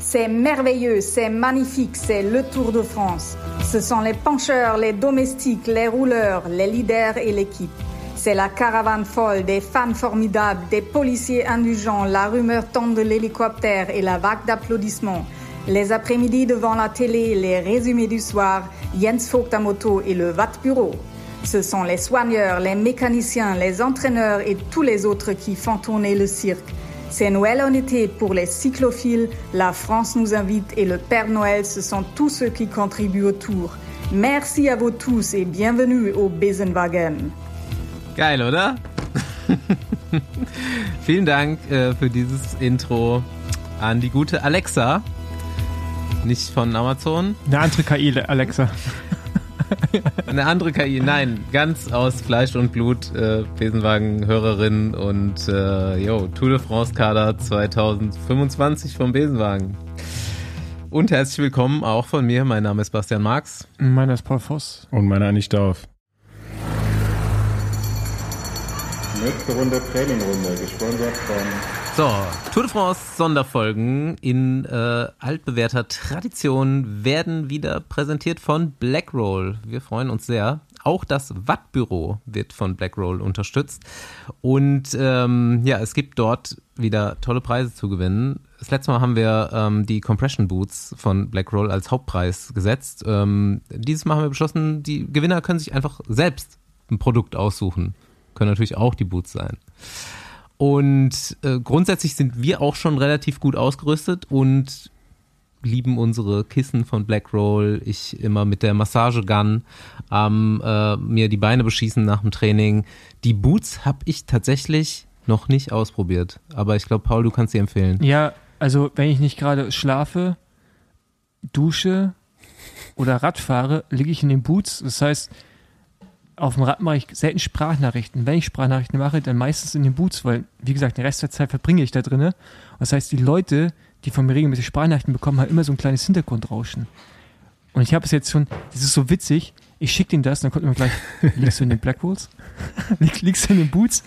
C'est merveilleux, c'est magnifique, c'est le Tour de France. Ce sont les pencheurs, les domestiques, les rouleurs, les leaders et l'équipe. C'est la caravane folle, des fans formidables, des policiers indulgents, la rumeur tombe de l'hélicoptère et la vague d'applaudissements. Les après-midi devant la télé, les résumés du soir, Jens Vogt à moto et le Watt-Bureau. Ce sont les soigneurs, les mécaniciens, les entraîneurs et tous les autres qui font tourner le cirque. C'est Noël en été pour les cyclophiles, la France nous invite et le Père Noël, ce sont tous ceux qui contribuent au Tour. Merci à vous tous et bienvenue au Besenwagen. Geil, oder? Vielen Dank für dieses Intro an die gute Alexa. Nicht von Amazon. Eine andere KI, Alexa. Eine andere KI, nein, ganz aus Fleisch und Blut, Besenwagen-Hörerin und Tour de France-Kader 2025 vom Besenwagen. Und herzlich willkommen auch von mir, mein Name ist Bastian Marx. Meiner ist Paul Voss. Und meiner Anni Stauf. Nächste Runde, Trainingrunde, gesponsert von... So, Tour de France Sonderfolgen in altbewährter Tradition werden wieder präsentiert von Blackroll. Wir freuen uns sehr. Auch das Wattbüro wird von Blackroll unterstützt. Und es gibt dort wieder tolle Preise zu gewinnen. Das letzte Mal haben wir die Compression Boots von Blackroll als Hauptpreis gesetzt. Dieses Mal haben wir beschlossen, die Gewinner können sich einfach selbst ein Produkt aussuchen. Können natürlich auch die Boots sein. Und grundsätzlich sind wir auch schon relativ gut ausgerüstet und lieben unsere Kissen von Blackroll. Ich immer mit der Massagegun mir die Beine beschießen nach dem Training. Die Boots habe ich tatsächlich noch nicht ausprobiert. Aber ich glaube, Paul, du kannst sie empfehlen. Ja, also wenn ich nicht gerade schlafe, dusche oder Rad fahre, liege ich in den Boots. Das heißt, auf dem Rad mache ich selten Sprachnachrichten. Wenn ich Sprachnachrichten mache, dann meistens in den Boots, weil, wie gesagt, den Rest der Zeit verbringe ich da drin. Das heißt, die Leute, die von mir regelmäßig Sprachnachrichten bekommen, haben immer so ein kleines Hintergrundrauschen. Und ich habe es jetzt schon, das ist so witzig, ich schicke denen das, dann kommt immer gleich, liegst du in den Blackwolves? Liegst du in den Boots?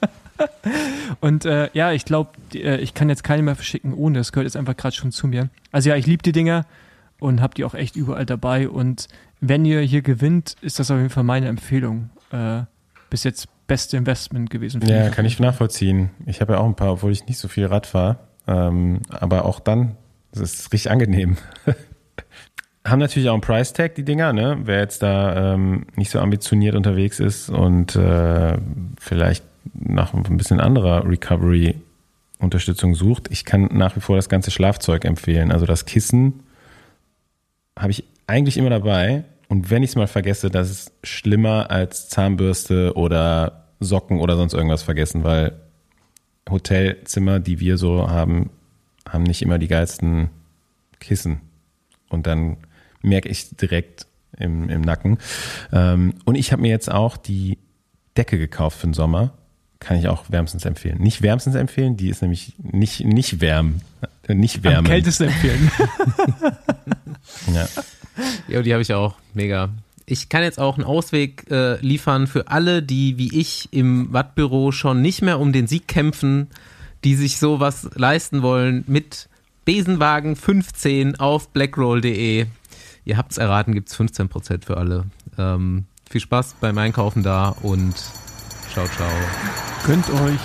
Und ich glaube, ich kann jetzt keine mehr verschicken ohne, das gehört jetzt einfach gerade schon zu mir. Also ja, ich liebe die Dinger und habe die auch echt überall dabei und wenn ihr hier gewinnt, ist das auf jeden Fall meine Empfehlung. Bis jetzt beste Investment gewesen. Ja, kann ich nachvollziehen. Ich habe ja auch ein paar, obwohl ich nicht so viel Rad fahre. Aber auch dann, das ist richtig angenehm. Haben natürlich auch einen Price-Tag, die Dinger, ne? Wer jetzt da nicht so ambitioniert unterwegs ist und vielleicht nach ein bisschen anderer Recovery-Unterstützung sucht. Ich kann nach wie vor das ganze Schlafzeug empfehlen. Also das Kissen habe ich eigentlich immer dabei und wenn ich es mal vergesse, das ist schlimmer als Zahnbürste oder Socken oder sonst irgendwas vergessen, weil Hotelzimmer, die wir so haben, haben nicht immer die geilsten Kissen und dann merke ich direkt im Nacken. Und ich habe mir jetzt auch die Decke gekauft für den Sommer, kann ich auch wärmstens empfehlen. Nicht wärmstens empfehlen, die ist nämlich nicht wärmen. Nicht wärmen. Am kältesten empfehlen. Ja. Ja, die habe ich auch. Mega. Ich kann jetzt auch einen Ausweg liefern für alle, die wie ich im Wattbüro schon nicht mehr um den Sieg kämpfen, die sich sowas leisten wollen mit Besenwagen 15 auf blackroll.de. Ihr habt's erraten, gibt's 15% für alle. Viel Spaß beim Einkaufen da und ciao, ciao. Gönnt euch.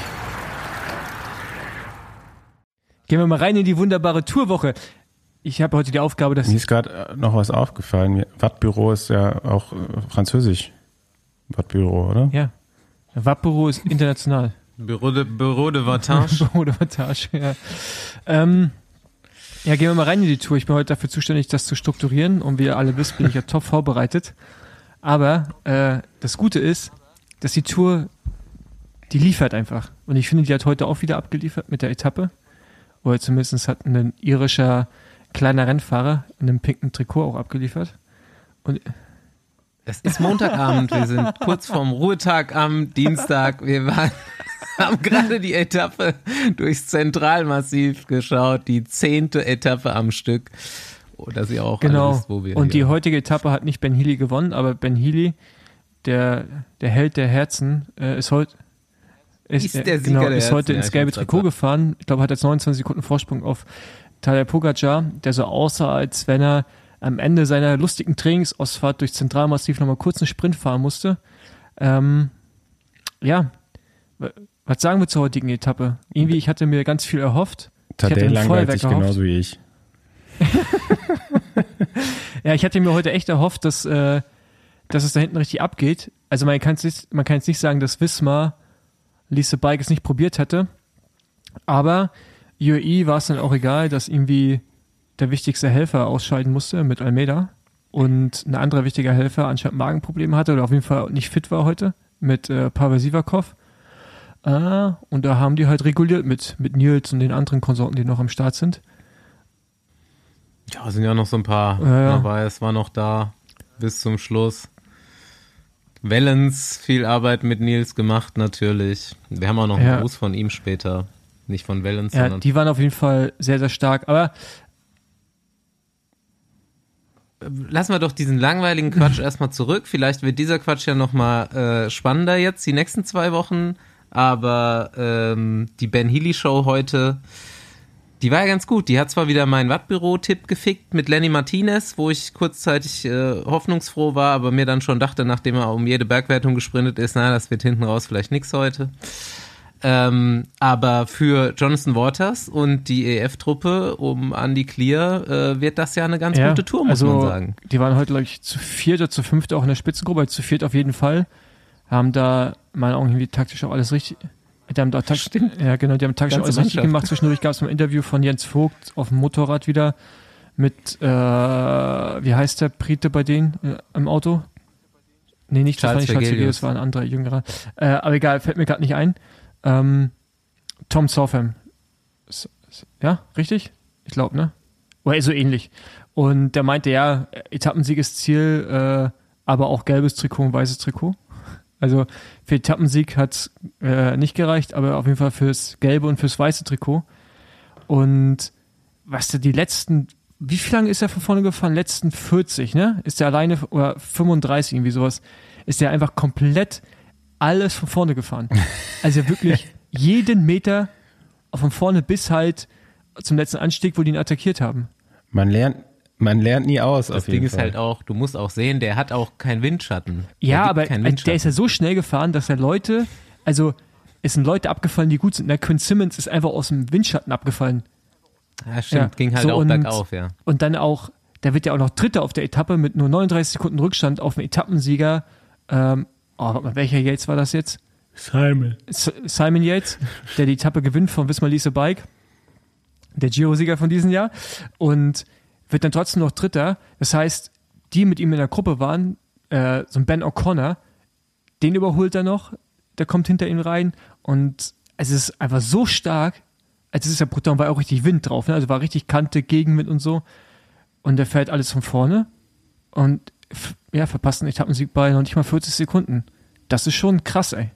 Gehen wir mal rein in die wunderbare Tourwoche. Ich habe heute die Aufgabe, dass... Mir ist gerade noch was aufgefallen. Wattbüro ist ja auch französisch. Wattbüro, oder? Ja. Wattbüro ist international. Bureau de Wattage. Bureau de Wattage, ja. Gehen wir mal rein in die Tour. Ich bin heute dafür zuständig, das zu strukturieren. Und wie ihr alle wisst, bin ich ja top vorbereitet. Aber das Gute ist, dass die Tour, die liefert einfach. Und ich finde, die hat heute auch wieder abgeliefert mit der Etappe. Oder zumindest hat ein irischer kleiner Rennfahrer in einem pinken Trikot auch abgeliefert. Und es ist Montagabend, wir sind kurz vorm Ruhetag am Dienstag. Wir haben gerade die Etappe durchs Zentralmassiv geschaut, die 10. Etappe am Stück. Dass ihr auch genau. alle wisst, wo wir Und hier. Die heutige Etappe hat nicht Ben Healy gewonnen, aber Ben Healy, der Held der Herzen, ist heute der Sieger der ist heute Herzen, ins gelbe Trikot gefahren. Ich glaube, hat jetzt 29 Sekunden Vorsprung auf Tadej Pogačar, der so aussah, als wenn er am Ende seiner lustigen Trainingsausfahrt durch Zentralmassiv nochmal kurz einen Sprint fahren musste. Ja, was sagen wir zur heutigen Etappe? Irgendwie, ich hatte mir ganz viel erhofft. Tadej langweilt sich genauso wie ich. Ja, ich hatte mir heute echt erhofft, dass es da hinten richtig abgeht. Also man kann jetzt nicht sagen, dass Visma Lise Bike es nicht probiert hätte. Aber UAE war es dann auch egal, dass irgendwie der wichtigste Helfer ausscheiden musste mit Almeida und ein anderer wichtiger Helfer anscheinend Magenprobleme hatte oder auf jeden Fall nicht fit war heute mit Pavel Sivakov. Und da haben die halt reguliert mit Nils und den anderen Konsorten, die noch am Start sind. Ja, sind ja noch so ein paar dabei. Es war noch da bis zum Schluss. Wellens, viel Arbeit mit Nils gemacht natürlich. Wir haben auch noch einen Gruß von ihm später. Nicht von Wellens, sondern... die waren auf jeden Fall sehr, sehr stark. Aber lassen wir doch diesen langweiligen Quatsch erstmal zurück. Vielleicht wird dieser Quatsch ja nochmal spannender jetzt, die nächsten 2 Wochen. Aber die Ben Healy Show heute, die war ja ganz gut. Die hat zwar wieder meinen Wattbüro-Tipp gefickt mit Lenny Martinez, wo ich kurzzeitig hoffnungsfroh war, aber mir dann schon dachte, nachdem er um jede Bergwertung gesprintet ist, das wird hinten raus vielleicht nix heute. Aber für Jonathan Waters und die EF-Truppe um Andy Clear wird das ja eine ganz gute Tour, muss man sagen. Die waren heute, glaube ich, zu 4. oder zu 5. auch in der Spitzengruppe, also zu 4. auf jeden Fall. Haben da in meinen Augen irgendwie taktisch auch alles richtig. Die haben taktisch auch alles richtig gemacht. Zwischendurch gab es ein Interview von Jens Vogt auf dem Motorrad wieder mit, wie heißt der Brite bei denen im Auto? Nee, nicht Charles Vergelius, war ein anderer, jüngerer. Aber egal, fällt mir gerade nicht ein. Tom Southam. Ja, richtig? Ich glaube, ne? Oder so ähnlich. Und der meinte, ja, Etappensiegesziel, aber auch gelbes Trikot und weißes Trikot. Also für Etappensieg hat es nicht gereicht, aber auf jeden Fall fürs gelbe und fürs weiße Trikot. Und was der die letzten, wie viel lange ist er von vorne gefahren? Letzten 40, ne? Ist der alleine, oder 35, irgendwie sowas, ist der einfach komplett alles von vorne gefahren. Also wirklich jeden Meter von vorne bis halt zum letzten Anstieg, wo die ihn attackiert haben. Man lernt nie aus. Das Ding ist halt auch, du musst auch sehen, der hat auch keinen Windschatten. Ja, aber der ist ja so schnell gefahren, dass er es sind Leute abgefallen, die gut sind. Der Quinn Simmons ist einfach aus dem Windschatten abgefallen. Ja, stimmt, ging halt so, auch bergauf, ja. Und dann auch, der wird ja auch noch Dritter auf der Etappe mit nur 39 Sekunden Rückstand auf den Etappensieger. Warte mal, welcher Yates war das jetzt? Simon Yates, der die Etappe gewinnt von Visma Lease Bike. Der Giro-Sieger von diesem Jahr. Und wird dann trotzdem noch Dritter. Das heißt, die mit ihm in der Gruppe waren, so ein Ben O'Connor, den überholt er noch, der kommt hinter ihm rein und es ist einfach so stark, also es ist ja brutal, war auch richtig Wind drauf, ne? Also war richtig Kante, Gegenwind und so und der fährt alles von vorne und verpasst einen Etappensieg bei noch nicht mal 40 Sekunden. Das ist schon krass, ey.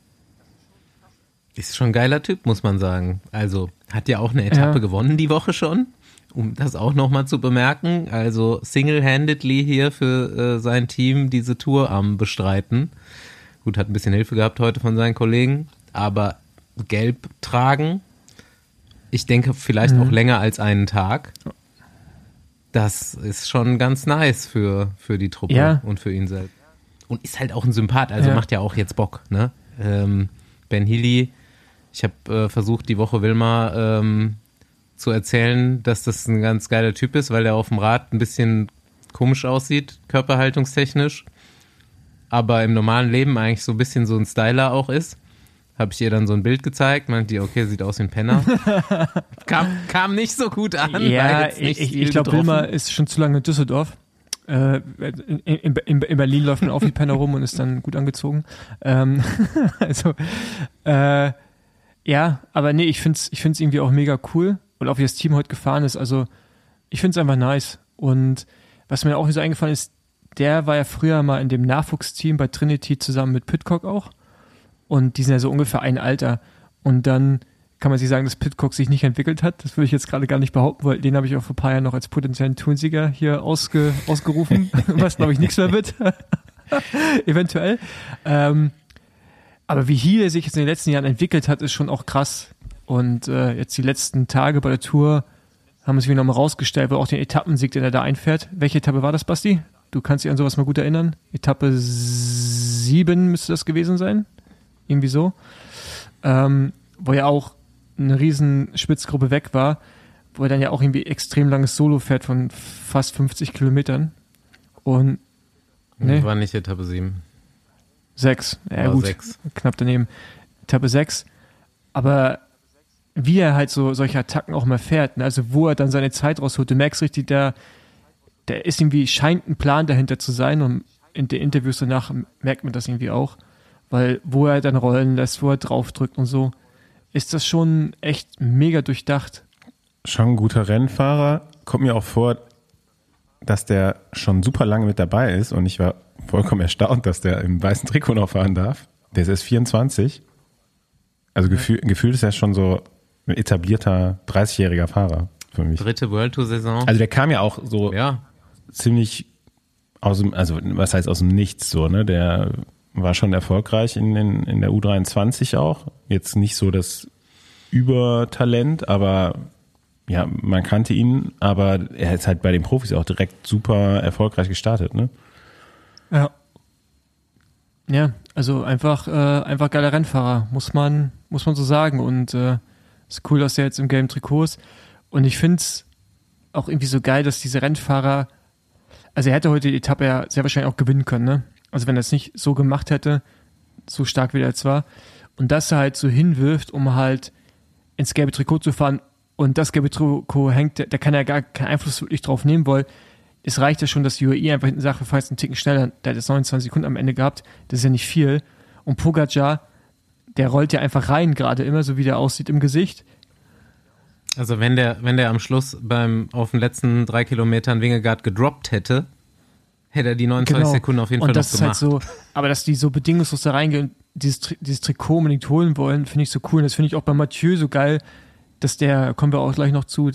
Ist schon ein geiler Typ, muss man sagen. Also hat ja auch eine Etappe gewonnen die Woche schon. Um das auch nochmal zu bemerken, also single-handedly hier für sein Team diese Tour am Bestreiten. Gut, hat ein bisschen Hilfe gehabt heute von seinen Kollegen, aber gelb tragen, ich denke vielleicht auch länger als einen Tag, das ist schon ganz nice für die Truppe und für ihn selbst. Und ist halt auch ein Sympath, also macht ja auch jetzt Bock, ne? Ben Healy, ich habe versucht, die Woche Wilmar zu erzählen, dass das ein ganz geiler Typ ist, weil er auf dem Rad ein bisschen komisch aussieht, körperhaltungstechnisch, aber im normalen Leben eigentlich so ein bisschen so ein Styler auch ist. Habe ich ihr dann so ein Bild gezeigt, meinte die, okay, sieht aus wie ein Penner. kam nicht so gut an. Ja, ich glaube, Wilmar ist schon zu lange in Düsseldorf. In Berlin läuft man auch wie Penner rum und ist dann gut angezogen. Aber nee, ich find's irgendwie auch mega cool. Und auch wie das Team heute gefahren ist, also ich finde es einfach nice. Und was mir auch so eingefallen ist, der war ja früher mal in dem Nachwuchsteam bei Trinity zusammen mit Pidcock auch. Und die sind ja so ungefähr ein Alter. Und dann kann man sich sagen, dass Pidcock sich nicht entwickelt hat. Das würde ich jetzt gerade gar nicht behaupten, weil den habe ich auch vor ein paar Jahren noch als potenziellen Toursieger hier ausgerufen, was glaube ich nichts mehr wird. Eventuell. Aber wie hier sich jetzt in den letzten Jahren entwickelt hat, ist schon auch krass. Und jetzt die letzten Tage bei der Tour haben sie nochmal rausgestellt, weil auch den Etappensieg, den er da einfährt. Welche Etappe war das, Basti? Du kannst dich an sowas mal gut erinnern. Etappe 7 müsste das gewesen sein. Irgendwie so. Wo ja auch eine riesen Spitzgruppe weg war, wo er dann ja auch irgendwie extrem langes Solo fährt von fast 50 Kilometern. Und War nicht Etappe 7. 6. Ja, War gut. 6. Knapp daneben. Etappe 6. Aber wie er halt solche Attacken auch mal fährt, ne? Also wo er dann seine Zeit rausholt, du merkst richtig, da ist irgendwie, scheint ein Plan dahinter zu sein, und in den Interviews danach merkt man das irgendwie auch, weil wo er dann rollen lässt, wo er draufdrückt und so, ist das schon echt mega durchdacht. Schon ein guter Rennfahrer. Kommt mir auch vor, dass der schon super lange mit dabei ist, und ich war vollkommen erstaunt, dass der im weißen Trikot noch fahren darf. Der ist erst 24. Also gefühlt ist er schon so ein etablierter 30-jähriger Fahrer für mich. 3. World Tour Saison. Also der kam ja auch so ziemlich aus dem, also was heißt aus dem Nichts so, ne? Der war schon erfolgreich in der U23 auch. Jetzt nicht so das Übertalent, aber ja, man kannte ihn, aber er ist halt bei den Profis auch direkt super erfolgreich gestartet, ne? Ja. Ja, also einfach geiler Rennfahrer, muss man so sagen. Und ist cool, dass er jetzt im gelben Trikot ist. Und ich finde es auch irgendwie so geil, dass diese Rennfahrer, also er hätte heute die Etappe ja sehr wahrscheinlich auch gewinnen können, ne? Also wenn er es nicht so gemacht hätte, so stark wie er jetzt war, und dass er halt so hinwirft, um halt ins gelbe Trikot zu fahren, und das gelbe Trikot hängt, da kann er gar keinen Einfluss wirklich drauf nehmen, weil es reicht ja schon, dass die UAE einfach hinten sagt, wir fahren jetzt einen Ticken schneller, der hat jetzt 29 Sekunden am Ende gehabt, das ist ja nicht viel. Und Pogacar, der rollt ja einfach rein gerade immer, so wie der aussieht im Gesicht. Also wenn der am Schluss auf den letzten 3 Kilometern Vingegaard gedroppt hätte er die 29 Sekunden auf jeden Fall noch gemacht. Und das ist halt so, aber dass die so bedingungslos da reingehen und dieses Trikot unbedingt holen wollen, finde ich so cool. Und das finde ich auch bei Mathieu so geil, dass kommen wir auch gleich noch zu,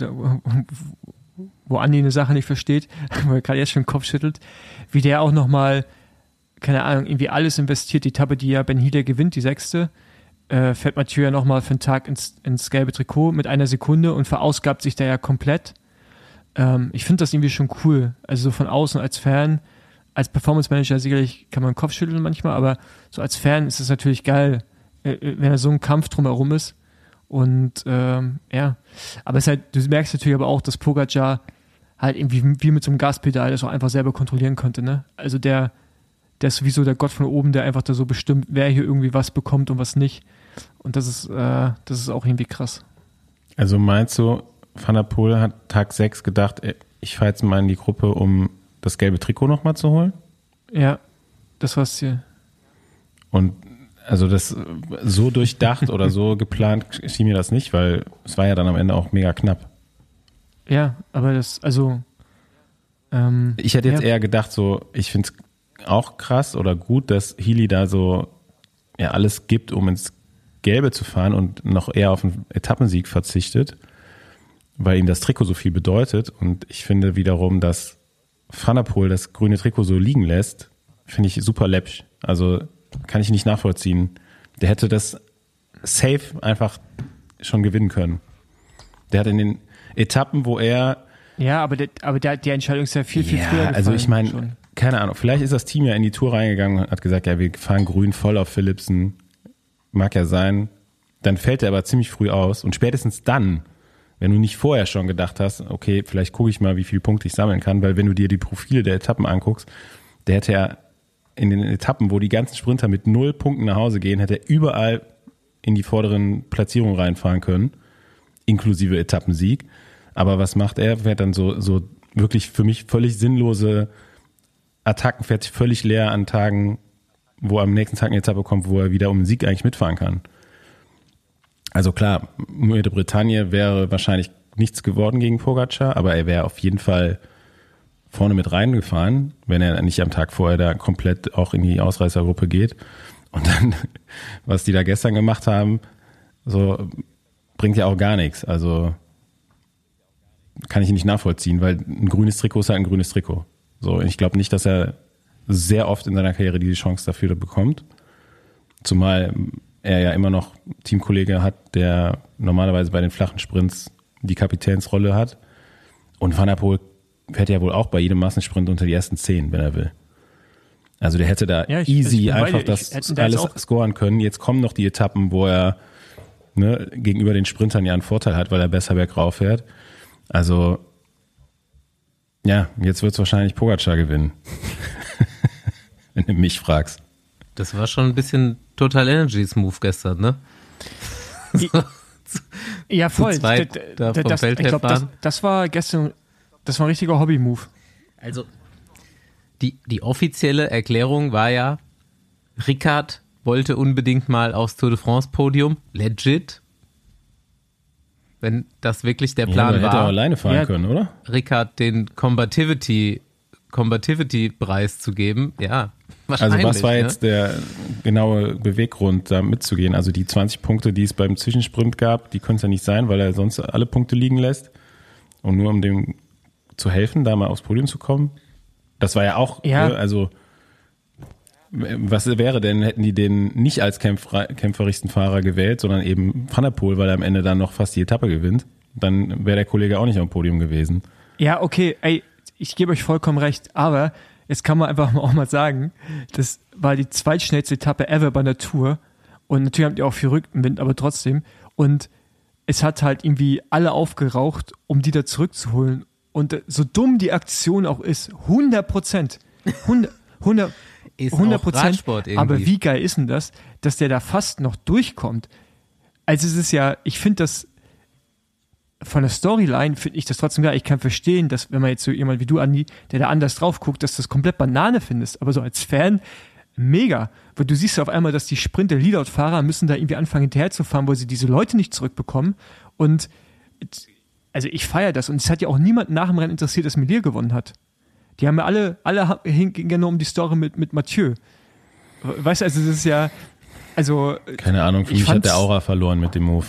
wo Andi eine Sache nicht versteht, wo er gerade jetzt schon den Kopf schüttelt, wie der auch nochmal, keine Ahnung, irgendwie alles investiert. Die Etappe, die ja Ben Hider gewinnt, die 6., fährt Mathieu ja nochmal für einen Tag ins gelbe Trikot mit 1 Sekunde und verausgabt sich da ja komplett. Ich finde das irgendwie schon cool. Also so von außen als Fan, als Performance Manager sicherlich kann man den Kopf schütteln manchmal, aber so als Fan ist es natürlich geil, wenn da so ein Kampf drumherum ist. Und ja, aber es ist halt, du merkst natürlich aber auch, dass Pogacar halt irgendwie wie mit so einem Gaspedal das auch einfach selber kontrollieren konnte, ne? Also der ist sowieso der Gott von oben, der einfach da so bestimmt, wer hier irgendwie was bekommt und was nicht. Und das ist auch irgendwie krass. Also meinst du, Van der Poel hat Tag 6 gedacht, ich fahre jetzt mal in die Gruppe, um das gelbe Trikot nochmal zu holen? Ja, das war's hier. Und also das so durchdacht oder so geplant schien mir das nicht, weil es war ja dann am Ende auch mega knapp. Ja, aber ich hätte jetzt eher gedacht, so, ich finde es auch krass oder gut, dass Healy da so ja alles gibt, um ins Gelbe zu fahren und noch eher auf einen Etappensieg verzichtet, weil ihm das Trikot so viel bedeutet. Und ich finde wiederum, dass Van der Poel das grüne Trikot so liegen lässt, finde ich super läppsch. Also kann ich nicht nachvollziehen. Der hätte das safe einfach schon gewinnen können. Der hat in den Etappen, wo er... Ja, aber die Entscheidung ist ja viel früher gefallen. Also ich meine, keine Ahnung, vielleicht ist das Team ja in die Tour reingegangen und hat gesagt, ja, wir fahren grün voll auf Philipsen. Mag ja sein. Dann fällt er aber ziemlich früh aus. Und spätestens dann, wenn du nicht vorher schon gedacht hast, okay, vielleicht gucke ich mal, wie viele Punkte ich sammeln kann, weil wenn du dir die Profile der Etappen anguckst, der hätte ja in den Etappen, wo die ganzen Sprinter mit 0 Punkten nach Hause gehen, hätte er überall in die vorderen Platzierungen reinfahren können, inklusive Etappensieg. Aber was macht er? Fährt dann so wirklich für mich völlig sinnlose Attacken, fährt sich völlig leer an Tagen, wo am nächsten Tag eine Etappe kommt, wo er wieder um den Sieg eigentlich mitfahren kann. Also klar, Nuit de Bretagne wäre wahrscheinlich nichts geworden gegen Pogacar, aber er wäre auf jeden Fall vorne mit reingefahren, wenn er nicht am Tag vorher da komplett auch in die Ausreißergruppe geht. Und dann, was die da gestern gemacht haben, so bringt ja auch gar nichts. Also kann ich nicht nachvollziehen, weil ein grünes Trikot ist halt ein grünes Trikot. So, ich glaube nicht, dass er sehr oft in seiner Karriere die Chance dafür bekommt. Zumal er ja immer noch Teamkollege hat, der normalerweise bei den flachen Sprints die Kapitänsrolle hat. Und Van der Poel fährt ja wohl auch bei jedem Massensprint unter die ersten 10, wenn er will. Also der hätte da easy einfach das alles scoren können. Jetzt kommen noch die Etappen, wo er gegenüber den Sprintern ja einen Vorteil hat, weil er besser bergauf fährt. Also ja, jetzt wird es wahrscheinlich Pogačar gewinnen. Wenn du mich fragst. Das war schon ein bisschen Total Energies Move gestern, ne? Ja, voll. Zu zweit da vom Feld ich glaube, das war gestern, das war ein richtiger Hobby-Move. Also die offizielle Erklärung war ja, Ricard wollte unbedingt mal aufs Tour de France Podium. Legit. Wenn das wirklich der Plan war. Hätte er auch alleine fahren können, oder? Ricard den Combativity-Preis zu geben. Ja, wahrscheinlich. Also was war jetzt der genaue Beweggrund, da mitzugehen? Also die 20 Punkte, die es beim Zwischensprint gab, die können es ja nicht sein, weil er sonst alle Punkte liegen lässt. Und nur um dem zu helfen, da mal aufs Podium zu kommen. Das war ja auch, also was wäre denn, hätten die den nicht als kämpferischsten Fahrer gewählt, sondern eben Van der Poel, weil er am Ende dann noch fast die Etappe gewinnt, dann wäre der Kollege auch nicht am Podium gewesen. Ja, okay, ich gebe euch vollkommen recht, aber jetzt kann man einfach auch mal sagen, das war die zweitschnellste Etappe ever bei der Tour und natürlich habt ihr auch viel Rückenwind, aber trotzdem, und es hat halt irgendwie alle aufgeraucht, um die da zurückzuholen. Und so dumm die Aktion auch ist, 100%, 100%, aber wie geil ist denn das, dass der da fast noch durchkommt? Also es ist ja, ich finde das, von der Storyline finde ich das trotzdem geil. Ich kann verstehen, dass wenn man jetzt so jemand wie du, Andi, der da anders drauf guckt, dass du das komplett Banane findest, aber so als Fan, mega. Weil du siehst ja auf einmal, dass die Sprinter-Leadout-Fahrer müssen da irgendwie anfangen hinterher zu fahren, weil sie diese Leute nicht zurückbekommen und also ich feiere das und es hat ja auch niemand nach dem Rennen interessiert, dass Melier gewonnen hat. Die haben ja alle hingehen ja nur um die Story mit Mathieu. Weißt du, also das ist ja, also keine Ahnung, für mich hat der Aura verloren mit dem Move.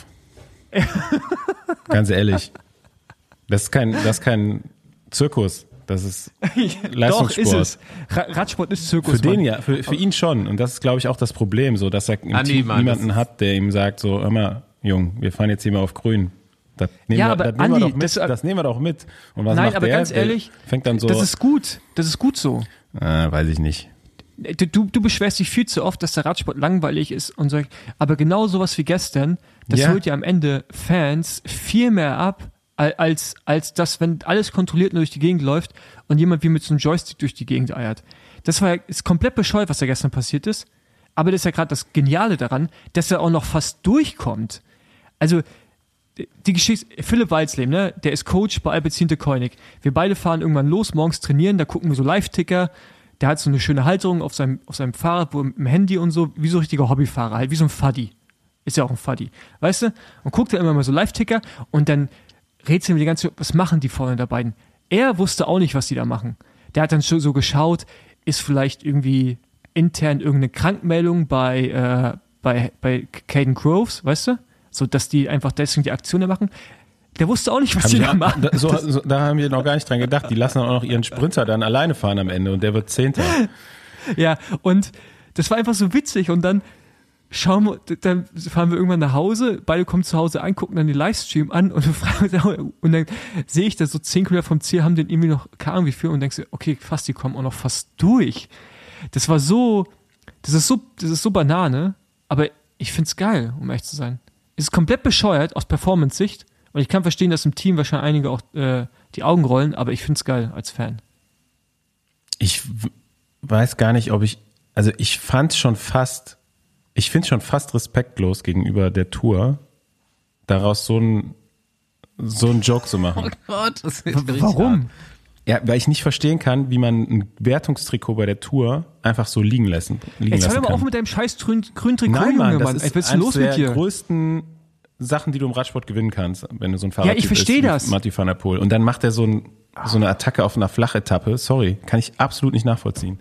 Ganz ehrlich. Das ist kein Zirkus, das ist Leistungssport. Doch, ist es. Radsport ist Zirkus. Für den ja, für ihn schon. Und das ist, glaube ich, auch das Problem, so, dass er im Team niemanden hat, der ihm sagt, so, hör mal, Jung, wir fahren jetzt hier mal auf grün. Das nehmen wir doch mit. Und was macht aber der? Ganz ehrlich, fängt dann so. Das ist gut so. Weiß ich nicht. Du beschwerst dich viel zu oft, dass der Radsport langweilig ist und so. Aber genau sowas wie gestern, das holt ja am Ende Fans viel mehr ab, als das, wenn alles kontrolliert nur durch die Gegend läuft und jemand wie mit so einem Joystick durch die Gegend eiert. Das ist komplett bescheuert, was da gestern passiert ist. Aber das ist ja gerade das Geniale daran, dass er auch noch fast durchkommt. Also, die Geschichte, Philipp Walsleben, ne, der ist Coach bei Alpecin de Koenig. Wir beide fahren irgendwann los, morgens trainieren, da gucken wir so Live-Ticker. Der hat so eine schöne Halterung auf seinem Fahrrad, wo im Handy und so, wie so ein richtiger Hobbyfahrer, halt wie so ein Fuddy. Ist ja auch ein Fuddy, weißt du? Und guckt dann immer mal so Live-Ticker und dann rätseln wir die ganze Zeit, was machen die vorne da beiden? Er wusste auch nicht, was die da machen. Der hat dann schon so geschaut, ist vielleicht irgendwie intern irgendeine Krankmeldung bei Caden Groves, weißt du? So, dass die einfach deswegen die Aktion da machen. Der wusste auch nicht, was die da machen. Da haben wir noch gar nicht dran gedacht. Die lassen auch noch ihren Sprinter dann alleine fahren am Ende und der wird 10. Ja, und das war einfach so witzig und dann fahren wir irgendwann nach Hause, beide kommen zu Hause an, gucken dann den Livestream an und dann sehe ich da so 10 Kilometer vom Ziel, haben den irgendwie noch, keine Ahnung wie viel und denkst, okay, fast, die kommen auch noch fast durch. Das ist so Banane, aber ich find's geil, um ehrlich zu sein. Es ist komplett bescheuert aus Performance-Sicht und ich kann verstehen, dass im Team wahrscheinlich einige auch die Augen rollen, aber ich find's geil als Fan. Ich weiß gar nicht, ich find's schon fast respektlos gegenüber der Tour, daraus so einen Joke zu machen. Oh Gott, das ist Warum? Hart. Ja, weil ich nicht verstehen kann, wie man ein Wertungstrikot bei der Tour einfach so liegen lassen kann. Jetzt hör aber auf mit deinem scheiß grünen Trikot, Nein, Mann, Junge, Mann. Das ist was ist los mit dir? eines der größten Sachen, die du im Radsport gewinnen kannst, wenn du so ein Fahrer ich verstehe das. Mathieu van der Poel. Und dann macht er so eine Attacke auf einer Flachetappe. Sorry, kann ich absolut nicht nachvollziehen.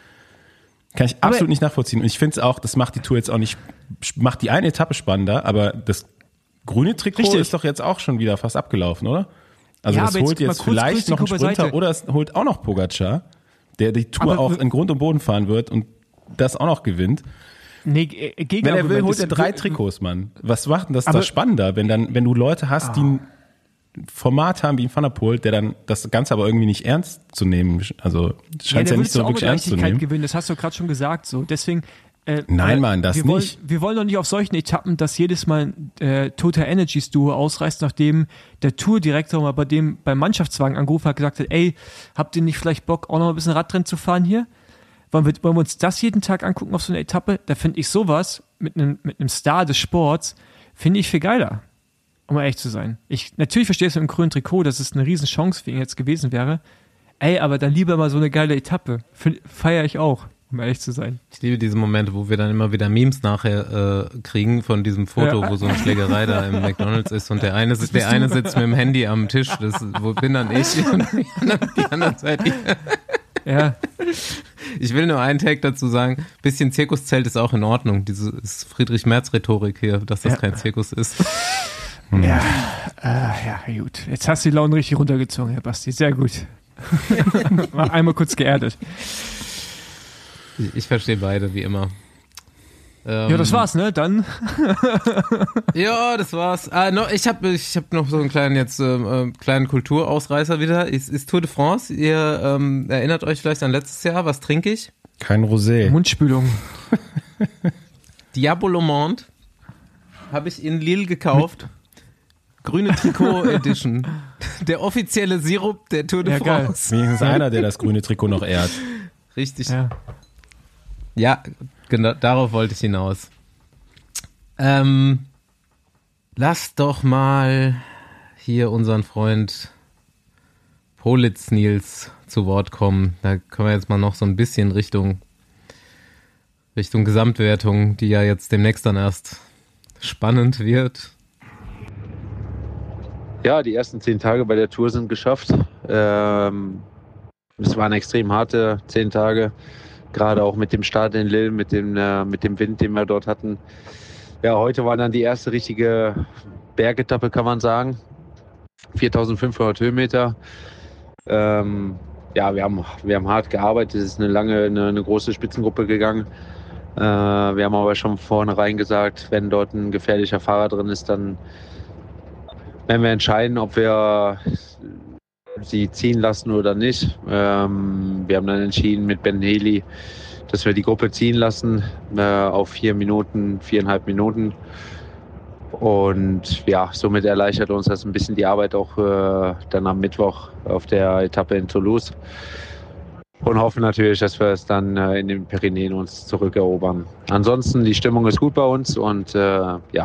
Und ich finde es auch, das macht die Tour jetzt auch nicht, macht die eine Etappe spannender, aber das grüne Trikot ist doch jetzt auch schon wieder fast abgelaufen, oder? Also das holt jetzt vielleicht noch einen Sprinter oder es holt auch noch Pogačar, der die Tour auch in Grund und Boden fahren wird und das auch noch gewinnt. Nee, wenn er will, holt er 3 Trikots, Mann. Was macht denn das da spannender, wenn du Leute hast, Format haben wie ein Van der Poel, der dann das Ganze aber irgendwie nicht ernst zu nehmen, also scheint ja nicht so wirklich ernst zu nehmen. Gewinnen. Das hast du gerade schon gesagt, so. Deswegen, nein, Mann, das nicht. Wir wollen doch nicht auf solchen Etappen, dass jedes Mal Total Energies Duo ausreißt, nachdem der Tourdirektor mal beim Mannschaftswagen angerufen hat, gesagt hat, ey, habt ihr nicht vielleicht Bock, auch noch ein bisschen Radrennen zu fahren hier? Wollen wir uns das jeden Tag angucken auf so einer Etappe? Da finde ich sowas mit einem Star des Sports, finde ich viel geiler, um ehrlich zu sein. Natürlich verstehe ich es mit dem grünen Trikot, dass es eine riesen Chance für ihn jetzt gewesen wäre. Ey, aber dann lieber mal so eine geile Etappe. Feiere ich auch, um ehrlich zu sein. Ich liebe diese Momente, wo wir dann immer wieder Memes nachher kriegen von diesem Foto, wo so eine Schlägerei da im McDonald's ist und der eine sitzt mit dem Handy am Tisch, wo bin dann ich und die anderen seid ihr. Ja. Ich will nur einen Tag dazu sagen, bisschen Zirkuszelt ist auch in Ordnung. Diese ist Friedrich-Merz-Rhetorik hier, dass das kein Zirkus ist. Ja, gut. Jetzt hast du die Laune richtig runtergezogen, Herr Basti. Sehr gut. Mal einmal kurz geerdet. Ich verstehe beide, wie immer. Ja, das war's, ne? Dann. Ja, das war's. Ich hab noch so einen kleinen Kulturausreißer wieder. Ist Tour de France. Ihr erinnert euch vielleicht an letztes Jahr. Was trinke ich? Kein Rosé. Mundspülung. Diabolomond habe ich in Lille gekauft. Grüne Trikot Edition. Der offizielle Sirup der Tour de France. Wenigstens einer, der das grüne Trikot noch ehrt. Richtig. Ja, genau, darauf wollte ich hinaus. Lass doch mal hier unseren Freund Politz Nils zu Wort kommen. Da können wir jetzt mal noch so ein bisschen Richtung Gesamtwertung, die ja jetzt demnächst dann erst spannend wird. Ja, die ersten 10 Tage bei der Tour sind geschafft. Es waren extrem harte 10 Tage. Gerade auch mit dem Start in Lille, mit dem Wind, den wir dort hatten. Ja, heute war dann die erste richtige Bergetappe, kann man sagen. 4.500 Höhenmeter. Ja, wir haben hart gearbeitet. Es ist eine große Spitzengruppe gegangen. Wir haben aber schon vornherein gesagt, wenn dort ein gefährlicher Fahrer drin ist, dann werden wir entscheiden, ob wir sie ziehen lassen oder nicht. Wir haben dann entschieden mit Ben Healy, dass wir die Gruppe ziehen lassen auf 4,5 Minuten. Und ja, somit erleichtert uns das ein bisschen die Arbeit auch dann am Mittwoch auf der Etappe in Toulouse. Und hoffen natürlich, dass wir es dann in den Pyrenäen uns zurückerobern. Ansonsten, die Stimmung ist gut bei uns und ja,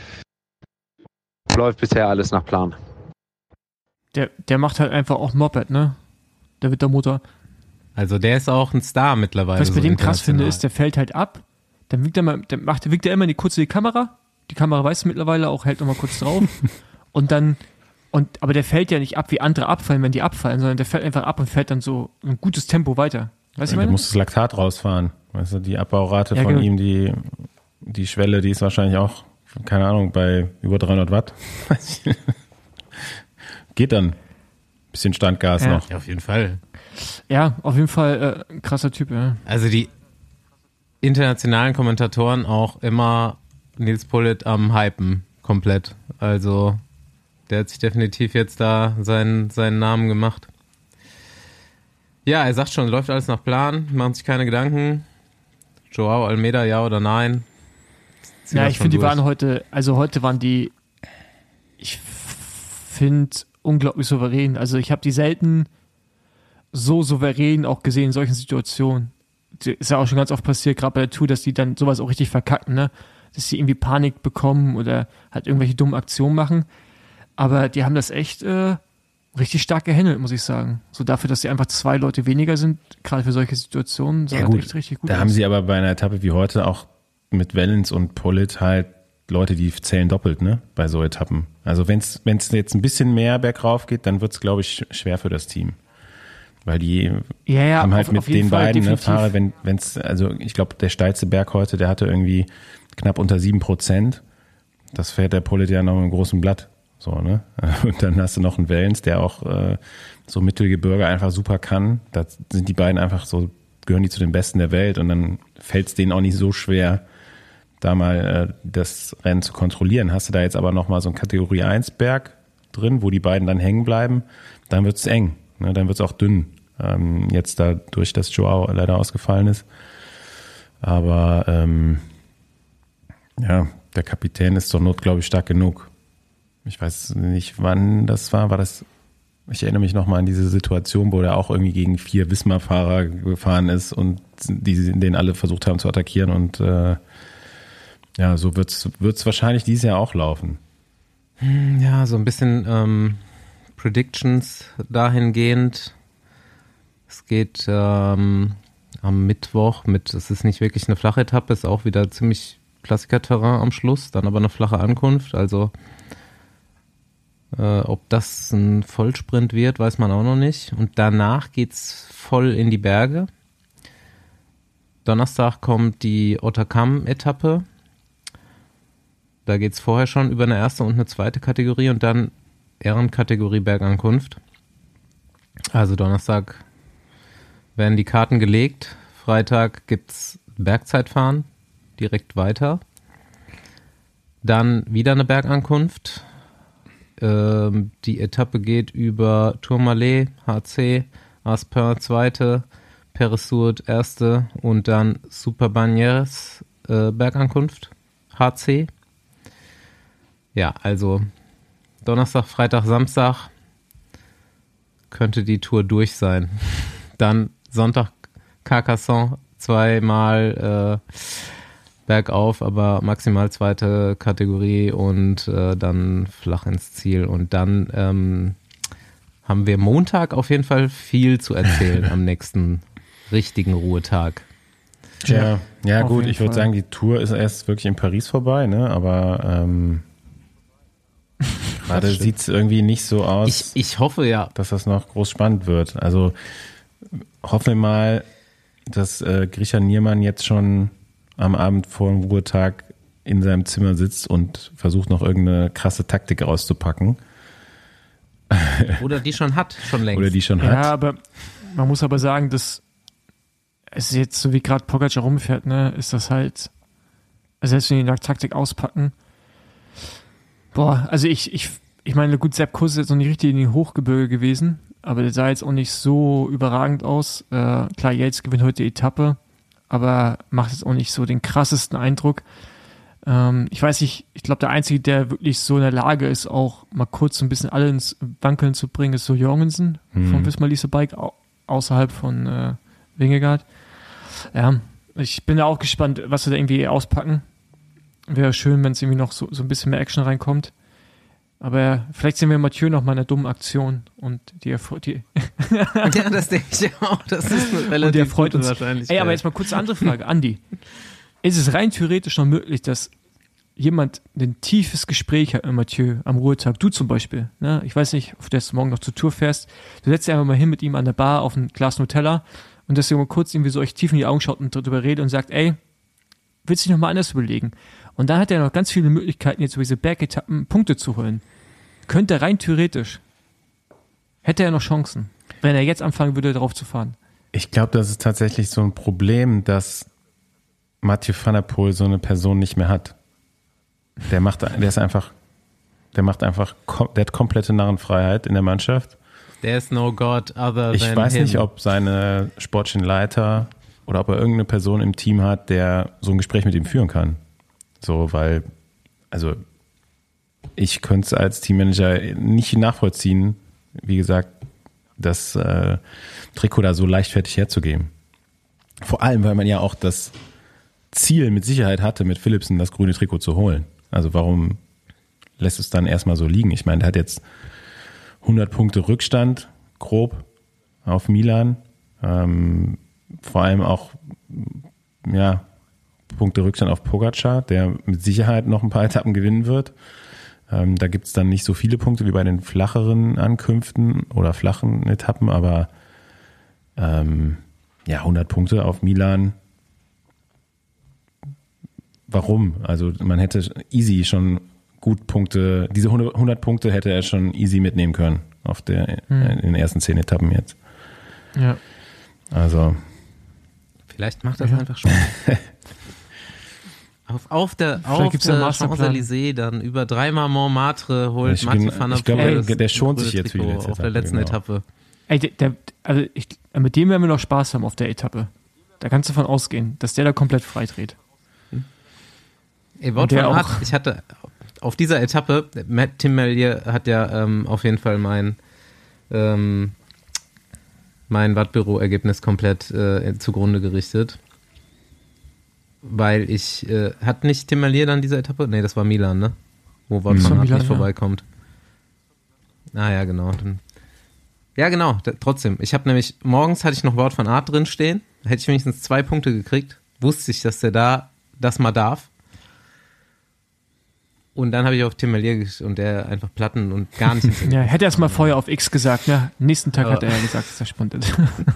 läuft bisher alles nach Plan. Der macht halt einfach auch Moped, ne? Der Wintermotor. Also der ist auch ein Star mittlerweile. Was ich bei dem krass finde, ist, der fällt halt ab, dann wiegt er immer kurz in die Kamera. Die Kamera weiß mittlerweile auch, hält nochmal kurz drauf. Aber der fällt ja nicht ab, wie andere abfallen, wenn die abfallen, sondern der fällt einfach ab und fällt dann so ein gutes Tempo weiter. Weißt du, du musst das Laktat rausfahren. Weißt du, die Abbaurate von ihm, die Schwelle, die ist wahrscheinlich auch, keine Ahnung, bei über 300 Watt. Geht dann. Bisschen Standgas noch. Ja, auf jeden Fall. Ja, auf jeden Fall krasser Typ, ja. Also die internationalen Kommentatoren auch immer Nils Pollitt am Hypen komplett. Also der hat sich definitiv jetzt da seinen Namen gemacht. Ja, er sagt schon, läuft alles nach Plan, machen sich keine Gedanken. Joao Almeida, ja oder nein? Ja, ich finde, die waren heute waren die, ich finde, unglaublich souverän. Also ich habe die selten so souverän auch gesehen in solchen Situationen. Ist ja auch schon ganz oft passiert, gerade bei der Tour, dass die dann sowas auch richtig verkacken, ne? Dass sie irgendwie Panik bekommen oder halt irgendwelche dummen Aktionen machen. Aber die haben das echt richtig stark gehandelt, muss ich sagen. So dafür, dass sie einfach 2 Leute weniger sind, gerade für solche Situationen, sah das echt richtig gut aus. Da haben sie aber bei einer Etappe wie heute auch mit Wellens und Pollitt halt Leute, die zählen doppelt, ne, bei so Etappen. Also wenn es jetzt ein bisschen mehr bergauf geht, dann wird es, glaube ich, schwer für das Team. Weil die haben halt mit den beiden, ne, Fahrer, also ich glaube, der steilste Berg heute, der hatte irgendwie knapp unter 7%. Das fährt der Pollitt ja noch mit einem großen Blatt. So, ne? Und dann hast du noch einen Wellens, der auch so Mittelgebirge einfach super kann. Da sind die beiden einfach so, gehören die zu den Besten der Welt und dann fällt es denen auch nicht so schwer, da mal das Rennen zu kontrollieren. Hast du da jetzt aber nochmal so einen Kategorie 1 Berg drin, wo die beiden dann hängen bleiben, dann wird es eng. Ne? Dann wird es auch dünn. Jetzt dadurch, dass Joao leider ausgefallen ist. Aber ja, der Kapitän ist zur Not, glaube ich, stark genug. Ich weiß nicht, wann das war. Ich erinnere mich nochmal an diese Situation, wo er auch irgendwie gegen 4 Wismar-Fahrer gefahren ist und den alle versucht haben zu attackieren. Und ja, so wird's wahrscheinlich dieses Jahr auch laufen. Ja, so ein bisschen Predictions dahingehend. Es geht am Mittwoch es ist nicht wirklich eine flache Etappe, ist auch wieder ziemlich Klassiker-Terrain am Schluss, dann aber eine flache Ankunft. Also ob das ein Vollsprint wird, weiß man auch noch nicht. Und danach geht's voll in die Berge. Donnerstag kommt die Otakam-Etappe. Da geht's vorher schon über eine erste und eine zweite Kategorie und dann Ehrenkategorie Bergankunft. Also Donnerstag werden die Karten gelegt. Freitag gibt's Bergzeitfahren direkt weiter. Dann wieder eine Bergankunft. Die Etappe geht über Tourmalet, HC, Aspin 2., Peressourde 1. und dann Superbanyeres Bergankunft, HC. Ja, also Donnerstag, Freitag, Samstag könnte die Tour durch sein. Dann Sonntag Carcassonne, 2-mal bergauf, aber maximal 2. Kategorie und dann flach ins Ziel. Und dann haben wir Montag auf jeden Fall viel zu erzählen am nächsten richtigen Ruhetag. Ja, gut, ich würde sagen, die Tour ist erst wirklich in Paris vorbei, ne? Aber gerade sieht es irgendwie nicht so aus. Ich hoffe ja, dass das noch groß spannend wird. Also hoffen wir mal, dass Grisha Niermann jetzt schon am Abend vor dem Ruhetag in seinem Zimmer sitzt und versucht noch irgendeine krasse Taktik rauszupacken. Oder die schon hat, schon längst. Oder die schon hat. Ja, aber man muss aber sagen, dass es jetzt, so wie gerade Pogacar rumfährt, ne, ist das halt, selbst wenn die nach Taktik auspacken, also ich meine, gut, Sepp Kuss ist jetzt noch nicht richtig in die Hochgebirge gewesen, aber der sah jetzt auch nicht so überragend aus. Klar, Yates gewinnt heute die Etappe, aber macht jetzt auch nicht so den krassesten Eindruck. Ich weiß nicht, ich glaube, der Einzige, der wirklich so in der Lage ist, auch mal kurz so ein bisschen alle ins Wankeln zu bringen, ist so Jorgensen vom Visma Lease Bike, außerhalb von Vingegaard. Ja, ich bin da auch gespannt, was sie da irgendwie auspacken. Wäre schön, wenn es irgendwie noch so ein bisschen mehr Action reinkommt. Aber vielleicht sehen wir Mathieu noch mal in einer dummen Aktion und die ja, das denke ich auch. Das ist eine relativ gute Wahrscheinlichkeit. Ey, aber jetzt mal kurz eine andere Frage. Andi, ist es rein theoretisch noch möglich, dass jemand ein tiefes Gespräch hat mit Mathieu am Ruhetag? Du zum Beispiel. Ne? Ich weiß nicht, ob du jetzt morgen noch zur Tour fährst. Du setzt dich einfach mal hin mit ihm an der Bar auf ein Glas Nutella und dass ihr mal kurz irgendwie so euch tief in die Augen schaut und darüber redet und sagt, ey, willst du dich noch mal anders überlegen? Und dann hat er noch ganz viele Möglichkeiten, jetzt über diese Bergetappen Punkte zu holen. Könnte rein theoretisch, hätte er noch Chancen, wenn er jetzt anfangen würde, darauf zu fahren. Ich glaube, das ist tatsächlich so ein Problem, dass Mathieu van der Poel so eine Person nicht mehr hat. Der hat komplette Narrenfreiheit in der Mannschaft. There's no God other than him. Ich weiß nicht, ob seine sportlichen Leiter oder ob er irgendeine Person im Team hat, der so ein Gespräch mit ihm führen kann. So, weil, also ich könnte es als Teammanager nicht nachvollziehen, wie gesagt, das Trikot da so leichtfertig herzugeben. Vor allem, weil man ja auch das Ziel mit Sicherheit hatte, mit Philipsen das grüne Trikot zu holen. Also warum lässt es dann erstmal so liegen? Ich meine, der hat jetzt 100 Punkte Rückstand, grob, auf Milan. Vor allem auch, ja, Punkte Rückstand auf Pogacar, der mit Sicherheit noch ein paar Etappen gewinnen wird. Da gibt es dann nicht so viele Punkte wie bei den flacheren Ankünften oder flachen Etappen, aber 100 Punkte auf Milan. Warum? Also man hätte easy schon gut Punkte, diese 100 Punkte hätte er schon easy mitnehmen können in den ersten 10 Etappen jetzt. Ja. Also vielleicht macht das einfach Spaß. Auf der gibt's ja einen Masterplan. Champs-Élysées dann über 3-mal Montmartre holt Mathieu van der Ich glaube, Poel der schont sich das jetzt für die Trikot letzte auf der Etappe, letzten genau. Etappe. Ey, mit dem werden wir noch Spaß haben auf der Etappe. Da kannst du davon ausgehen, dass der da komplett frei dreht. Ey, Wout Und der van Aert, auch. ich hatte auf dieser Etappe, Tim Merlier hat ja auf jeden Fall mein Wattbüro-Ergebnis komplett zugrunde gerichtet. Weil hat nicht Tim Merlier dann diese Etappe? Nee, das war Milan, ne? Wo Wout van Aert Milan, nicht ja. vorbeikommt. Ah ja, genau. Ja, genau, trotzdem. Ich habe nämlich, morgens hatte ich noch Wout van Aert drin stehen. Hätte ich wenigstens 2 Punkte gekriegt. Wusste ich, dass der da das mal darf. Und dann habe ich auf Tim Merlier und der einfach Platten und gar nicht ins Ja, hätte er es mal vorher auf X gesagt, ne? Nächsten Tag Ja. hat er ja gesagt, dass er sprintet.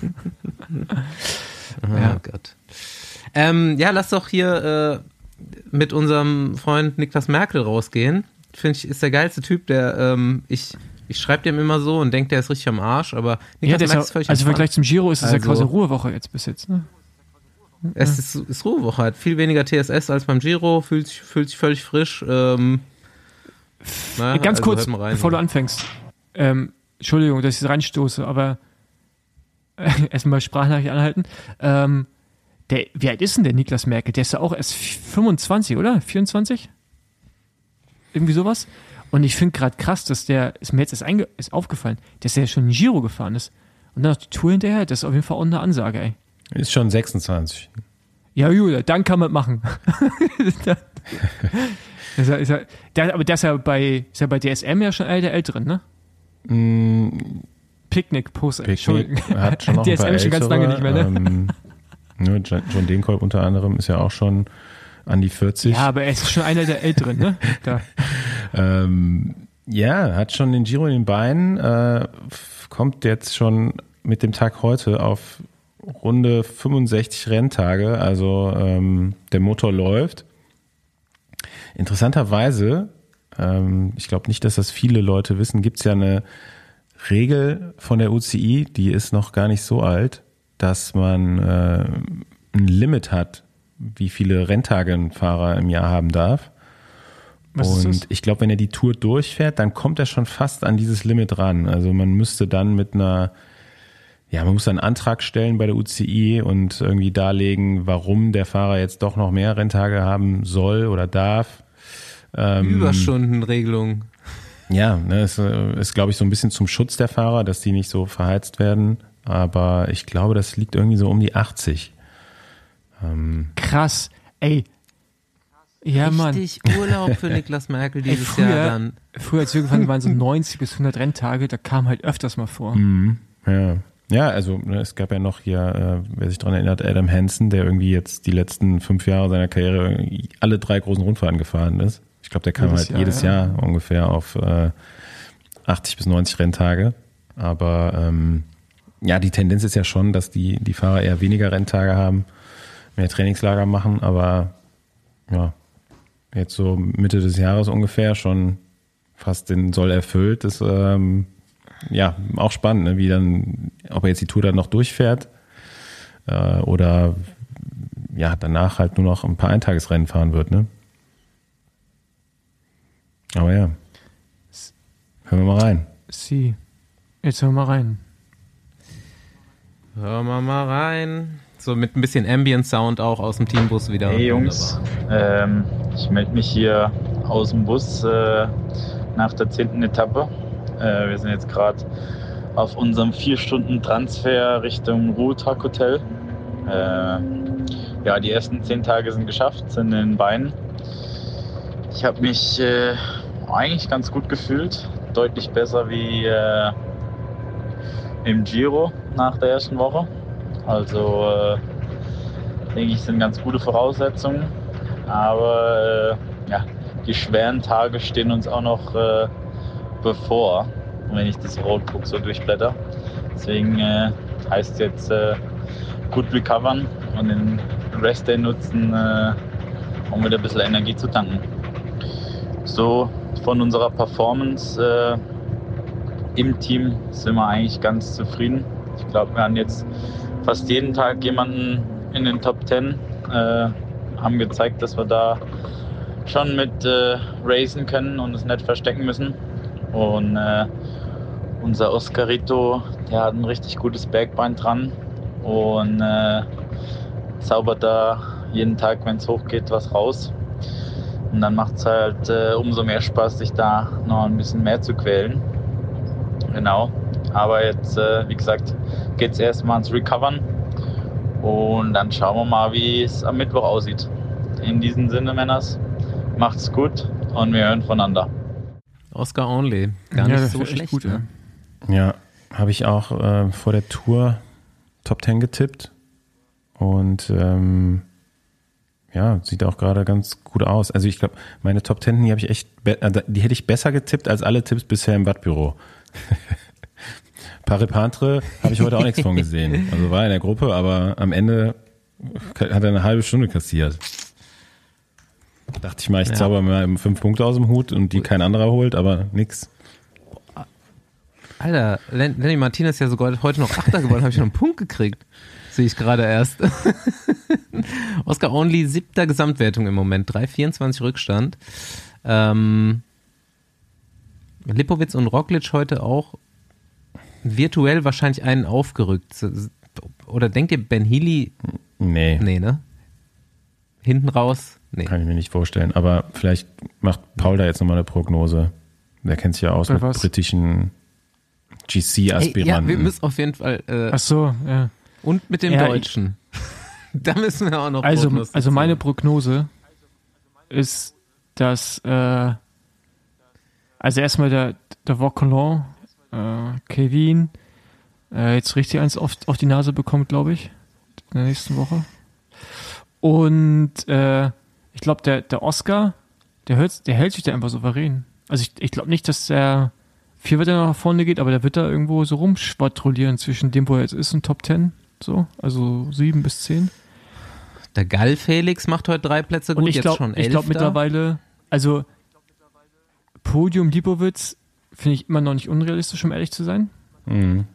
Oh Ja. Gott. Ja, lass doch hier mit unserem Freund Niklas Merkel rausgehen. Finde ich, ist der geilste Typ, der ich schreibe dem immer so und denke, der ist richtig am Arsch, aber Ja, Niklas der Merkel ist ist völlig also im Vergleich zum Giro ist es ja Also- quasi Ruhewoche jetzt bis jetzt, ne? Es ist Ruhewoche, hat viel weniger TSS als beim Giro, fühlt sich völlig frisch. Naja, Ganz also kurz, hört mal rein. bevor du anfängst. Entschuldigung, dass ich reinstoße, aber erstmal Sprachnachricht anhalten. Wie alt ist denn der Niklas Merkel? Der ist ja auch erst 25, oder? 24? Irgendwie sowas. Und ich finde gerade krass, dass ist mir jetzt ist aufgefallen, dass der schon einen Giro gefahren ist. Und dann noch die Tour hinterher, das ist auf jeden Fall auch eine Ansage, ey. Ist schon 26. Ja, Julia, dann kann man machen. Aber der ist ja bei DSM ja schon einer der Älteren, ne? Picknick-Poster. Picknick hat schon noch ein paar DSM schon ganz lange nicht mehr, ne? Ne, John Degenkolb unter anderem ist ja auch schon an die 40. Ja, aber er ist schon einer der Älteren, ne? Da. Ja, hat schon den Giro in den Beinen, kommt jetzt schon mit dem Tag heute auf Runde 65 Renntage, also der Motor läuft. Interessanterweise, ich glaube nicht, dass das viele Leute wissen, gibt es ja eine Regel von der UCI, die ist noch gar nicht so alt, dass man ein Limit hat, wie viele Renntage ein Fahrer im Jahr haben darf. Was ist das? Und ich glaube, wenn er die Tour durchfährt, dann kommt er schon fast an dieses Limit ran. Also man müsste dann man muss einen Antrag stellen bei der UCI und irgendwie darlegen, warum der Fahrer jetzt doch noch mehr Renntage haben soll oder darf. Überstundenregelung. Ja, ne, es ist, glaube ich, so ein bisschen zum Schutz der Fahrer, dass die nicht so verheizt werden. Aber ich glaube, das liegt irgendwie so um die 80. Krass. Ey. Ja, Mann. Richtig Urlaub für Niklas Merkel dieses früher, Jahr dann. Früher, als wir gefahren waren, so 90 bis 100 Renntage, da kam halt öfters mal vor. Ja, also es gab ja noch hier, wer sich daran erinnert, Adam Hansen, der irgendwie jetzt die letzten 5 Jahre seiner Karriere irgendwie alle 3 großen Rundfahrten gefahren ist. Ich glaube, der kam jedes Jahr ungefähr auf 80 bis 90 Renntage. Aber die Tendenz ist ja schon, dass die Fahrer eher weniger Renntage haben, mehr Trainingslager machen, aber ja, jetzt so Mitte des Jahres ungefähr schon fast den Soll erfüllt, ist auch spannend, ne? Wie dann, ob er jetzt die Tour dann noch durchfährt oder danach halt nur noch ein paar Eintagesrennen fahren wird, ne? Aber ja, hören wir mal rein. Jetzt hören wir mal rein. Hören wir mal rein. So mit ein bisschen Ambient Sound auch aus dem Teambus wieder. Hey Jungs, ich melde mich hier aus dem Bus nach der 10. Etappe. Wir sind jetzt gerade auf unserem 4-Stunden-Transfer Richtung Ruhetag Hotel. Die ersten 10 Tage sind geschafft, sind in den Beinen. Ich habe mich eigentlich ganz gut gefühlt, deutlich besser wie im Giro nach der ersten Woche. Also denke ich, sind ganz gute Voraussetzungen. Aber die schweren Tage stehen uns auch noch bevor, wenn ich das Roadbook so durchblätter. Deswegen heißt es jetzt gut recovern und den Rest-Day nutzen, um wieder ein bisschen Energie zu tanken. So von unserer Performance im Team sind wir eigentlich ganz zufrieden. Ich glaube, wir haben jetzt fast jeden Tag jemanden in den Top 10 haben gezeigt, dass wir da schon mit racen können und es nicht verstecken müssen. Und unser Oscarito, der hat ein richtig gutes Bergbein dran und zaubert da jeden Tag, wenn es hochgeht, was raus. Und dann macht es halt umso mehr Spaß, sich da noch ein bisschen mehr zu quälen. Genau. Aber jetzt, wie gesagt, geht es erstmal ans Recovern. Und dann schauen wir mal, wie es am Mittwoch aussieht. In diesem Sinne, Männers, macht's gut und wir hören voneinander. Oscar Only. Gar nicht so schlecht. Gut, ne? Ja, habe ich auch vor der Tour Top 10 getippt. Und ja, sieht auch gerade ganz gut aus. Also ich glaube, meine Top 10, die habe ich echt, die hätte ich besser getippt als alle Tipps bisher im Wattbüro. Paripantre habe ich heute auch nichts von gesehen. Also war in der Gruppe, aber am Ende hat er eine halbe Stunde kassiert. Dachte ich mal, ich zauber mir 5 Punkte aus dem Hut und die kein anderer holt, aber nix. Alter, Lenny Martinez ist ja sogar heute noch Achter geworden, habe ich noch einen Punkt gekriegt. Sehe ich gerade erst. Oscar Only 7. Gesamtwertung im Moment, 3,24 Rückstand. Lipowitz und Roglic heute auch virtuell wahrscheinlich einen aufgerückt. Oder denkt ihr, Ben Healy? Nee. Nee, ne? Hinten raus? Nee. Kann ich mir nicht vorstellen. Aber vielleicht macht Paul da jetzt nochmal eine Prognose. Der kennt sich ja aus mit britischen GC-Aspiranten. Ja, wir müssen auf jeden Fall. Ach so, ja. Und mit dem Deutschen. Da müssen wir auch noch prognostizieren. Also meine Prognose ist, dass also erstmal der Vauquelin, Kevin jetzt richtig eins auf die Nase bekommt, glaube ich, in der nächsten Woche. Und ich glaube, der Oscar, der hält sich da einfach souverän. Also ich glaube nicht, dass der viel weiter nach vorne geht, aber der wird da irgendwo so rumschwadrollieren zwischen dem, wo er jetzt ist, und Top 10. So, also 7 bis 10. Der Gall Felix macht heute 3 Plätze gut, jetzt schon 11. Ich glaube mittlerweile, also Podium Lipowitz finde ich immer noch nicht unrealistisch, um ehrlich zu sein. Mhm.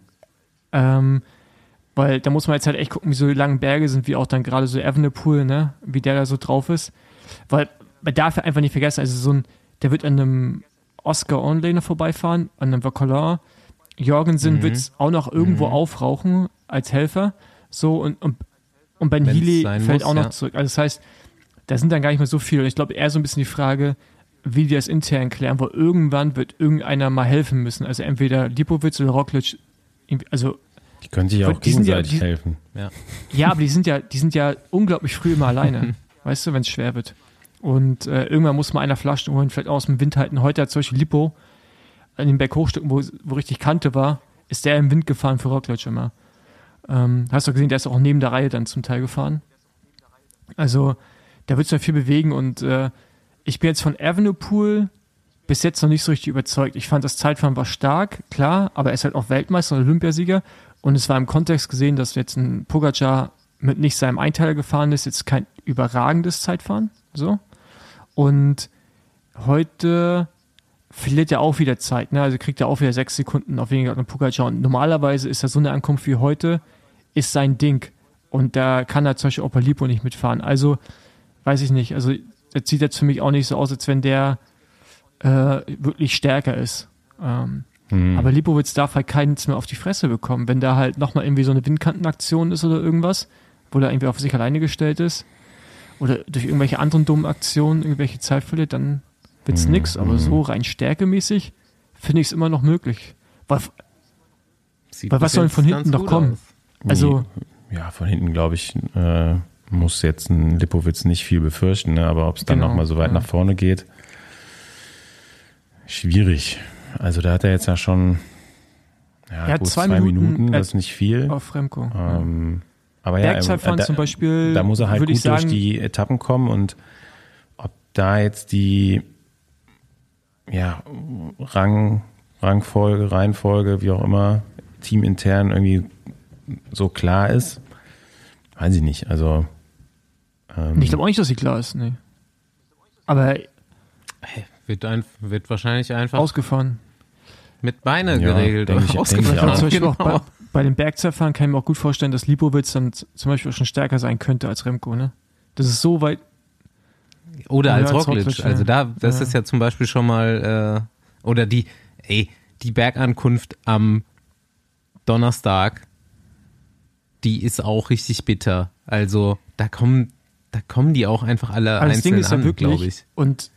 Weil da muss man jetzt halt echt gucken, wie so lange Berge sind, wie auch dann gerade so Evenepoel, ne, wie der da so drauf ist. Weil man darf ja einfach nicht vergessen, also der wird an einem Oscar Only vorbeifahren, an einem Vauquelin. Jorgensen wird es auch noch irgendwo aufrauchen als Helfer. So, und Ben Healy fällt auch noch zurück. Also das heißt, da sind dann gar nicht mehr so viele. Und ich glaube eher so ein bisschen die Frage, wie die das intern klären, weil irgendwann wird irgendeiner mal helfen müssen. Also entweder Lipowitz oder Roglic. Also die können sich ja auch gegenseitig helfen. Ja, aber die sind ja unglaublich früh immer alleine. Weißt du, wenn es schwer wird. Und irgendwann muss mal einer Flaschen holen, vielleicht auch aus dem Wind halten. Heute hat zum Beispiel Lippo an den Berghochstücken, wo richtig Kante war, ist der im Wind gefahren für Roglic immer. Hast du gesehen, der ist auch neben der Reihe dann zum Teil gefahren. Also da wird es noch viel bewegen und ich bin jetzt von Evenepoel bis jetzt noch nicht so richtig überzeugt. Ich fand, das Zeitfahren war stark, klar, aber er ist halt auch Weltmeister und Olympiasieger und es war im Kontext gesehen, dass jetzt ein Pogacar mit nicht seinem Einteiler gefahren ist, jetzt kein überragendes Zeitfahren, so. Und heute verliert er auch wieder Zeit, ne? Also kriegt er auch wieder 6 Sekunden auf weniger als ein Pogacar. Und normalerweise ist ja so eine Ankunft wie heute, ist sein Ding. Und da kann er zum Beispiel auch bei Lippo nicht mitfahren. Also, weiß ich nicht. Also, das sieht jetzt für mich auch nicht so aus, als wenn der wirklich stärker ist. Aber Lipowitz darf halt keins mehr auf die Fresse bekommen. Wenn da halt nochmal irgendwie so eine Windkantenaktion ist oder irgendwas, wo der irgendwie auf sich alleine gestellt ist, oder durch irgendwelche anderen dummen Aktionen irgendwelche Zeit verliert, dann wird's nix. Aber so rein stärkemäßig finde ich es immer noch möglich. Weil was soll denn von hinten noch kommen? Also ja, von hinten glaube ich, muss jetzt ein Lipowitz nicht viel befürchten, ne? Aber ob es dann nochmal so weit nach vorne geht, schwierig. Also da hat er jetzt ja schon gut, 2 Minuten, das ist nicht viel. Auf Remco. Aber ja, zum Beispiel, da muss er halt gut durch die Etappen kommen und ob da jetzt die Rangfolge, Reihenfolge, wie auch immer, teamintern irgendwie so klar ist, weiß ich nicht. Also ich glaube auch nicht, dass sie klar ist, nee. Aber wird wahrscheinlich einfach ausgefahren. Mit Beine geregelt. Ausgefahren. Zum Beispiel auch bei den Bergzeitfahren kann ich mir auch gut vorstellen, dass Lipowitz dann zum Beispiel schon stärker sein könnte als Remco, ne? Das ist so weit Oder als Ja, als Roglic. Roglic, Also ja. das ist ja zum Beispiel schon mal, oder die Bergankunft am Donnerstag, die ist auch richtig bitter. Also da kommen die auch einfach alle Aber das einzeln Ding ist ja an, wirklich, glaube ich. und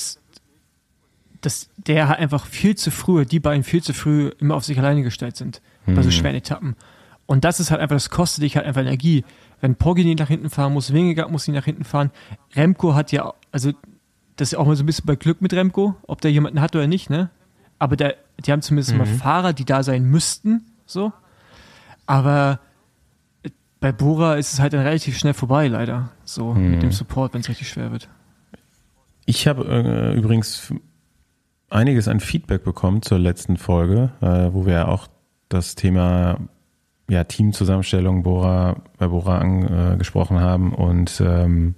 der hat einfach die beiden viel zu früh immer auf sich alleine gestellt sind, bei so schweren Etappen. Und das ist halt einfach, das kostet dich halt einfach Energie. Wenn Poggi nicht nach hinten fahren muss, Vingegaard muss nicht nach hinten fahren. Remco hat ja, also das ist ja auch mal so ein bisschen bei Glück mit Remco, ob der jemanden hat oder nicht, ne? Aber die haben zumindest mal Fahrer, die da sein müssten, so. Aber bei Bora ist es halt dann relativ schnell vorbei, leider. So, mit dem Support, wenn es richtig schwer wird. Ich habe übrigens einiges an Feedback bekommen zur letzten Folge, wo wir ja auch das Thema Teamzusammenstellung bei Bora angesprochen haben und haben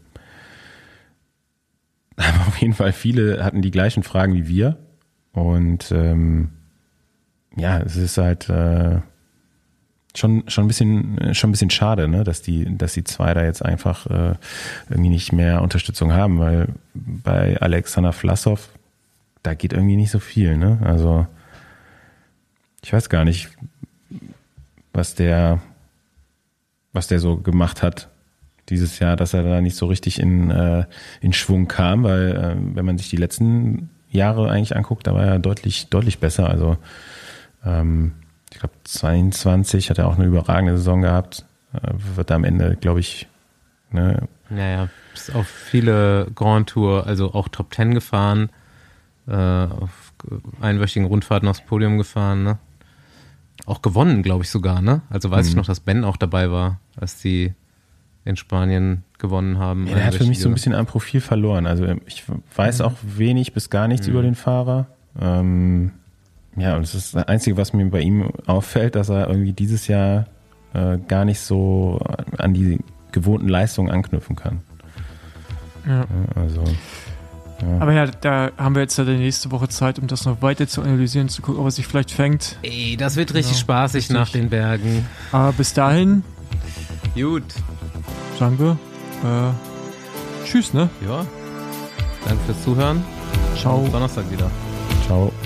auf jeden Fall viele hatten die gleichen Fragen wie wir und es ist halt schon ein bisschen schade, ne, dass die zwei da jetzt einfach irgendwie nicht mehr Unterstützung haben, weil bei Alexander Vlasov da geht irgendwie nicht so viel, ne? Also ich weiß gar nicht, was der so gemacht hat dieses Jahr, dass er da nicht so richtig in Schwung kam, weil wenn man sich die letzten Jahre eigentlich anguckt, da war er deutlich besser. Also ich glaube 22 hat er auch eine überragende Saison gehabt, wird am Ende, glaube ich, ne? Naja, ist auf viele Grand Tour, also auch Top 10 gefahren, auf einwöchigen Rundfahrten aufs Podium gefahren, ne? Auch gewonnen, glaube ich sogar, ne? Also weiß ich noch, dass Ben auch dabei war, als die in Spanien gewonnen haben. Ja, der hat für mich so ein bisschen an Profil verloren. Also ich weiß auch wenig bis gar nichts über den Fahrer. Und das ist das Einzige, was mir bei ihm auffällt, dass er irgendwie dieses Jahr gar nicht so an die gewohnten Leistungen anknüpfen kann. Ja. Also... Ja. Aber ja, da haben wir jetzt ja die nächste Woche Zeit, um das noch weiter zu analysieren, zu gucken, ob er sich vielleicht fängt. Ey, das wird richtig spaßig nach den Bergen. Aber bis dahin, Gut. sagen wir, tschüss, ne? Ja. Danke fürs Zuhören. Ciao. Donnerstag wieder. Ciao.